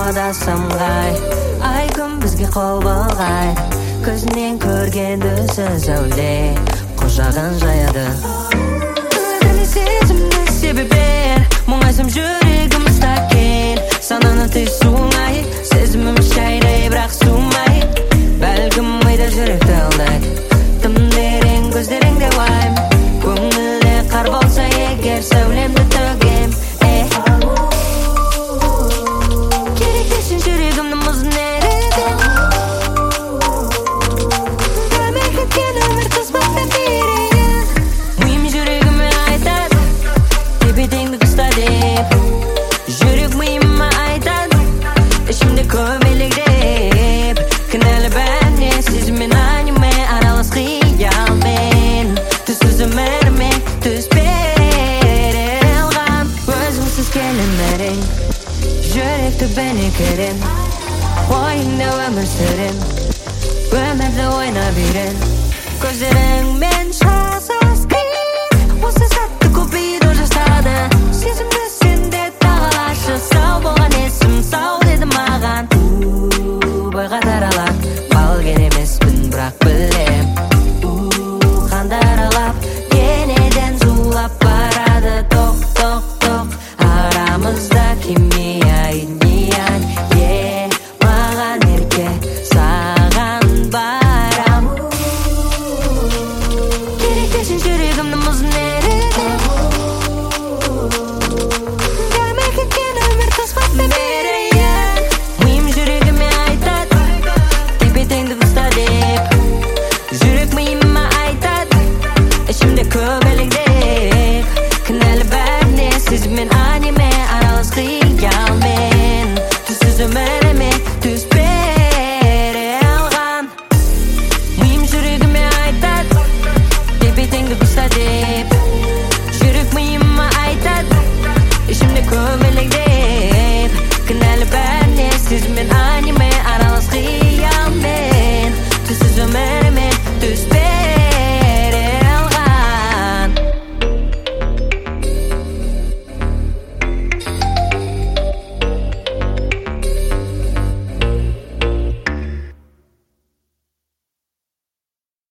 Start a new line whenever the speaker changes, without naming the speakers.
адасамғай ай күн бізге қол болғай көзінен көрген түсі сәуле құшағын жаяды сезімді себебер мұңайсам жүрегім стакен сананы тез суымай сезімім шайдай бірақ суымай бәлкім майда жүректі алдайды тым терең көздеріңде уайым көңілде қар болса егер сәулемді төгем керек десең жүрегімнің мұзын ерітем дәме кеткен өмір қысбатта береді миым жүрегіме айтады тепе-теңдік ұста деп жүрек миыма айтады ішімде көмелегдеп кінәлі бәріне сезіммен аниме аралас қиялмен түссіз өміріме түс бере алған өзіңсіз келемерең жүректі бәне керем ойыңда өмір сүрем өмірді ойнап үйрен көздеріңмен шасас қиын осы сәтті көбейді жасады сезімді сенде тағалашы сау болған есім сау деді маған бойға таралар балгер емеспін бірақ білем қанды аралап денеден зулап барады тоқ тоқ тоқ арамызда химия иниян маған ерке саған барам керек десең жүрегімнің мұзын ерітем дәме кеткен өмір қысбатта берейін миым жүрегіме айтады тепе-теңдік ұста деп жүрек миыма айтады ішімде көбелектеп кінәлі бәріне сезіммен аниме аралас қиялмен түссіз өміріме түс бере алған миым жүрегіме айтады тепе-теңдік ұста деп жүрек миыма айтады ішімде көбелектеп кінәлі бәріне сезіммен аниме